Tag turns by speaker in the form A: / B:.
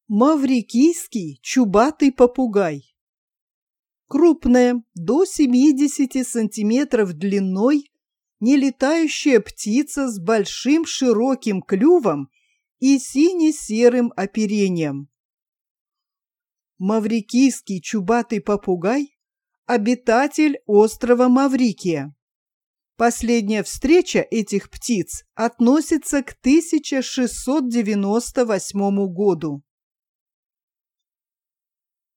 A: Маврикийский чубатый попугай. Крупная, до 70 сантиметров длиной, нелетающая птица с большим широким клювом и сине-серым оперением. Маврикийский чубатый попугай – обитатель острова Маврикия. Последняя встреча этих птиц относится к 1698 году.